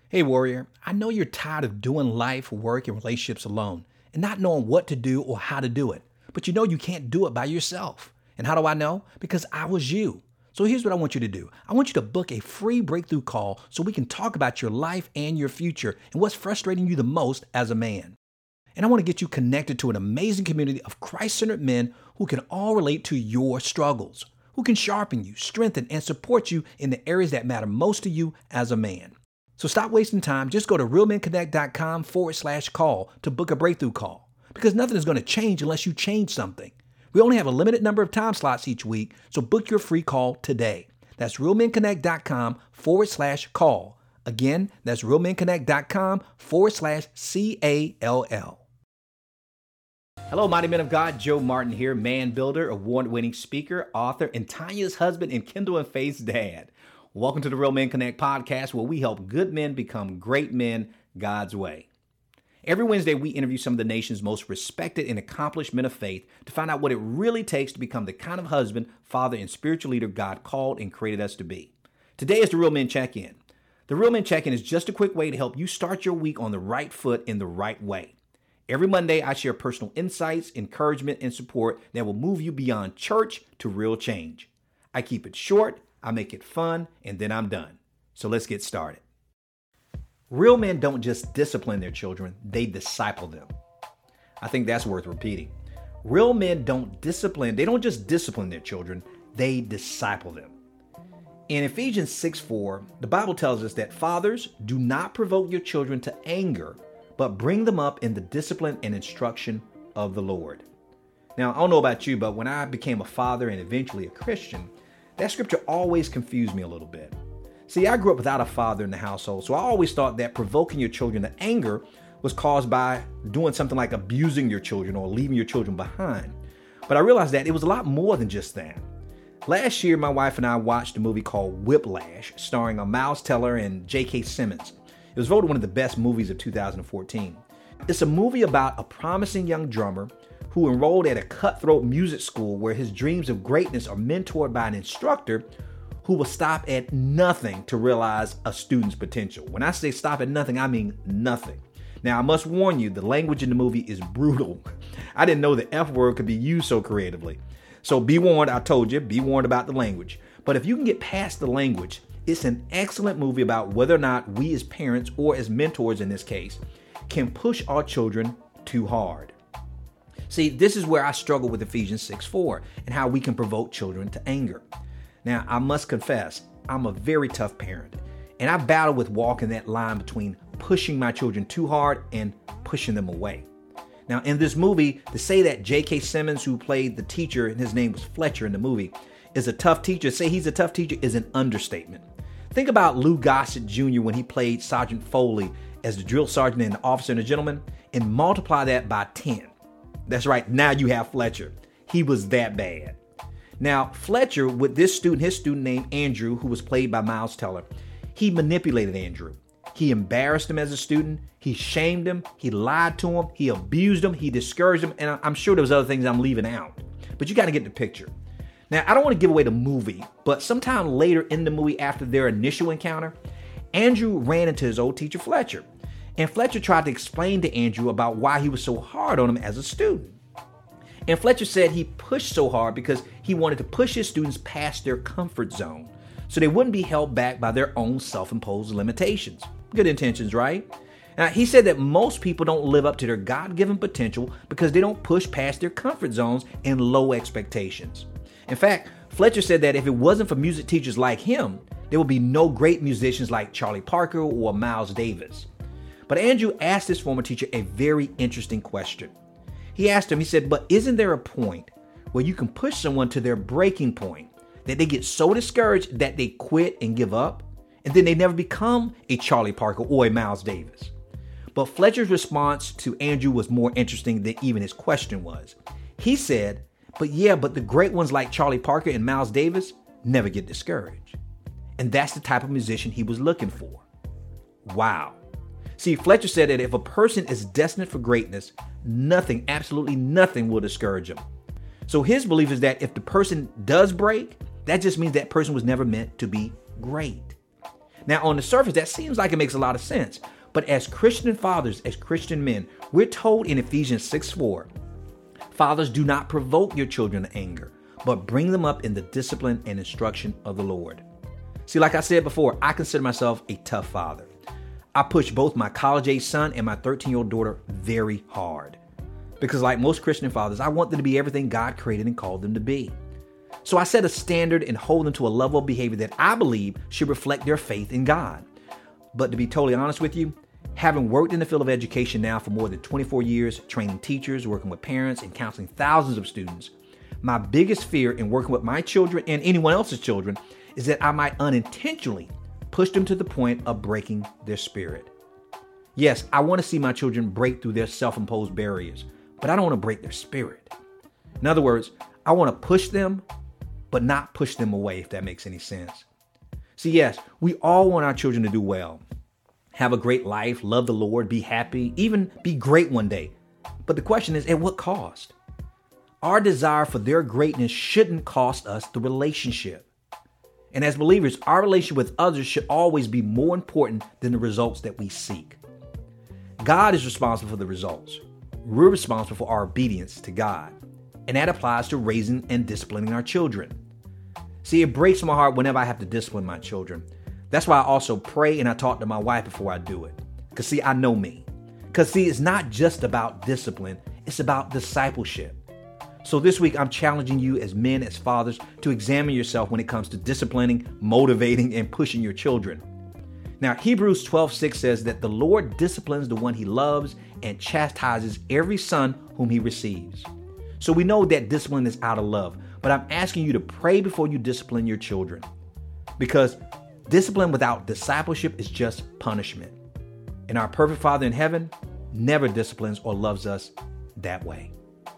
Hey, warrior, I know you're tired of doing life, work, and relationships alone and not knowing what to do or how to do it. But you know you can't do it by yourself. And how do I know? Because I was you. So here's what I want you to do. I want you to book a free breakthrough call so we can talk about your life and your future and what's frustrating you the most as a man. And I want to get you connected to an amazing community of Christ-centered men who can all relate to your struggles, who can sharpen you, strengthen, and support you in the areas that matter most to you as a man. So stop wasting time. Just go to realmenconnect.com/call to book a breakthrough call, because nothing is going to change unless you change something. We only have a limited number of time slots each week, so book your free call today. That's realmenconnect.com/call. Again, that's realmenconnect.com/CALL. Hello, mighty men of God. Joe Martin here, man builder, award-winning speaker, author, and Tanya's husband and Kendall and Faith's dad. Welcome to the Real Men Connect podcast, where we help good men become great men God's way. Every Wednesday, we interview some of the nation's most respected and accomplished men of faith to find out what it really takes to become the kind of husband, father, and spiritual leader God called and created us to be. Today is the Real Men Check-In. The Real Men Check-In is just a quick way to help you start your week on the right foot in the right way. Every Monday, I share personal insights, encouragement, and support that will move you beyond church to real change. I keep it short, I make it fun, and then I'm done. So let's get started. Real men don't just discipline their children, they disciple them. I think that's worth repeating. Real men they don't just discipline their children, they disciple them. In Ephesians 6:4, the Bible tells us that fathers, do not provoke your children to anger, but bring them up in the discipline and instruction of the Lord. Now, I don't know about you, but when I became a father and eventually a Christian, that scripture always confused me a little bit. See, I grew up without a father in the household, so I always thought that provoking your children to anger was caused by doing something like abusing your children or leaving your children behind. But I realized that it was a lot more than just that. Last year, my wife and I watched a movie called Whiplash, starring Miles Teller and J.K. Simmons. It was voted one of the best movies of 2014. It's a movie about a promising young drummer who enrolled at a cutthroat music school where his dreams of greatness are mentored by an instructor who will stop at nothing to realize a student's potential. When I say stop at nothing, I mean nothing. Now, I must warn you, the language in the movie is brutal. I didn't know the F word could be used so creatively. So be warned, I told you, be warned about the language. But if you can get past the language, it's an excellent movie about whether or not we as parents, or as mentors in this case, can push our children too hard. See, this is where I struggle with Ephesians 6:4 and how we can provoke children to anger. Now, I must confess, I'm a very tough parent, and I battle with walking that line between pushing my children too hard and pushing them away. Now, in this movie, to say that J.K. Simmons, who played the teacher, and his name was Fletcher in the movie, is a tough teacher, say he's a tough teacher is an understatement. Think about Lou Gossett Jr. when he played Sergeant Foley as the drill sergeant in Officer and a Gentleman, and multiply that by 10. That's right, now you have Fletcher. He was that bad. Now, Fletcher, with his student named Andrew, who was played by Miles Teller, he manipulated Andrew. He embarrassed him as a student. He shamed him. He lied to him. He abused him. He discouraged him. And I'm sure there was other things I'm leaving out. But you got to get the picture. Now, I don't want to give away the movie, but sometime later in the movie, after their initial encounter, Andrew ran into his old teacher, Fletcher. And Fletcher tried to explain to Andrew about why he was so hard on him as a student. And Fletcher said he pushed so hard because he wanted to push his students past their comfort zone so they wouldn't be held back by their own self-imposed limitations. Good intentions, right? Now, he said that most people don't live up to their God-given potential because they don't push past their comfort zones and low expectations. In fact, Fletcher said that if it wasn't for music teachers like him, there would be no great musicians like Charlie Parker or Miles Davis. But Andrew asked his former teacher a very interesting question. He asked him, he said, but isn't there a point where you can push someone to their breaking point, that they get so discouraged that they quit and give up, and then they never become a Charlie Parker or a Miles Davis? But Fletcher's response to Andrew was more interesting than even his question was. He said, but the great ones like Charlie Parker and Miles Davis never get discouraged. And that's the type of musician he was looking for. Wow. See, Fletcher said that if a person is destined for greatness, nothing, absolutely nothing will discourage him. So his belief is that if the person does break, that just means that person was never meant to be great. Now, on the surface, that seems like it makes a lot of sense. But as Christian fathers, as Christian men, we're told in Ephesians 6:4, fathers, do not provoke your children to anger, but bring them up in the discipline and instruction of the Lord. See, like I said before, I consider myself a tough father. I push both my college-age son and my 13-year-old daughter very hard. Because like most Christian fathers, I want them to be everything God created and called them to be. So I set a standard and hold them to a level of behavior that I believe should reflect their faith in God. But to be totally honest with you, having worked in the field of education now for more than 24 years, training teachers, working with parents, and counseling thousands of students, my biggest fear in working with my children and anyone else's children is that I might unintentionally push them to the point of breaking their spirit. Yes, I want to see my children break through their self-imposed barriers, but I don't want to break their spirit. In other words, I want to push them, but not push them away, if that makes any sense. See, yes, we all want our children to do well, have a great life, love the Lord, be happy, even be great one day. But the question is, at what cost? Our desire for their greatness shouldn't cost us the relationship. And as believers, our relationship with others should always be more important than the results that we seek. God is responsible for the results. We're responsible for our obedience to God. And that applies to raising and disciplining our children. See, it breaks my heart whenever I have to discipline my children. That's why I also pray and I talk to my wife before I do it. Because see, I know me. Because see, it's not just about discipline, it's about discipleship. So this week, I'm challenging you as men, as fathers, to examine yourself when it comes to disciplining, motivating, and pushing your children. Now, Hebrews 12:6 says that the Lord disciplines the one he loves and chastises every son whom he receives. So we know that discipline is out of love, but I'm asking you to pray before you discipline your children. Because discipline without discipleship is just punishment. And our perfect Father in heaven never disciplines or loves us that way.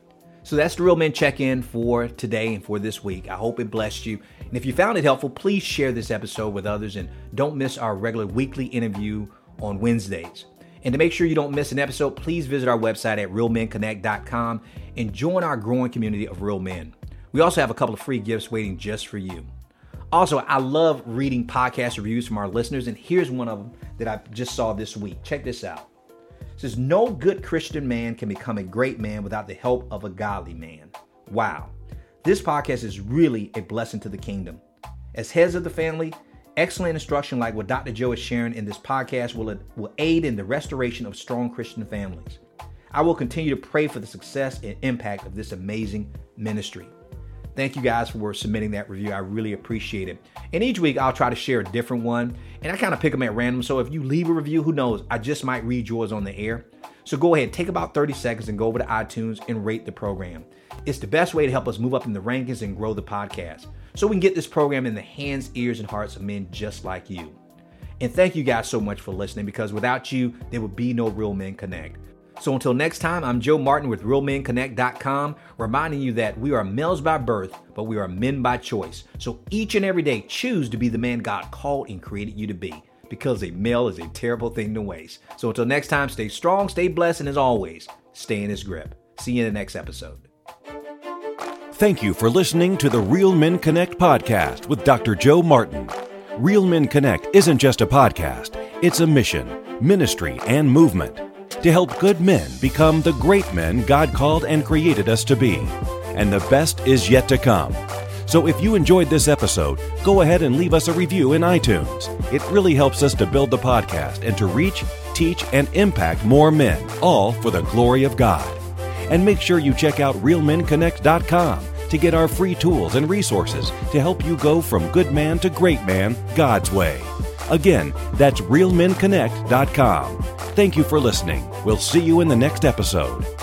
So that's the Real Men Check-In for today and for this week. I hope it blessed you. And if you found it helpful, please share this episode with others and don't miss our regular weekly interview on Wednesdays. And to make sure you don't miss an episode, please visit our website at realmenconnect.com and join our growing community of real men. We also have a couple of free gifts waiting just for you. Also, I love reading podcast reviews from our listeners, and here's one of them that I just saw this week. Check this out. It says, no good Christian man can become a great man without the help of a godly man. Wow. This podcast is really a blessing to the kingdom. As heads of the family, excellent instruction like what Dr. Joe is sharing in this podcast will aid in the restoration of strong Christian families. I will continue to pray for the success and impact of this amazing ministry. Thank you guys for submitting that review. I really appreciate it. And each week I'll try to share a different one, and I kind of pick them at random. So if you leave a review, who knows, I just might read yours on the air. So go ahead, take about 30 seconds and go over to iTunes and rate the program. It's the best way to help us move up in the rankings and grow the podcast, so we can get this program in the hands, ears, and hearts of men just like you. And thank you guys so much for listening, because without you, there would be no Real Men Connect. So until next time, I'm Joe Martin with RealMenConnect.com, reminding you that we are males by birth, but we are men by choice. So each and every day, choose to be the man God called and created you to be, because a male is a terrible thing to waste. So until next time, stay strong, stay blessed, and as always, stay in his grip. See you in the next episode. Thank you for listening to the Real Men Connect podcast with Dr. Joe Martin. Real Men Connect isn't just a podcast, it's a mission, ministry, and movement to help good men become the great men God called and created us to be. And the best is yet to come. So if you enjoyed this episode, go ahead and leave us a review in iTunes. It really helps us to build the podcast and to reach, teach, and impact more men, all for the glory of God. And make sure you check out RealMenConnect.com to get our free tools and resources to help you go from good man to great man God's way. Again, that's RealMenConnect.com. Thank you for listening. We'll see you in the next episode.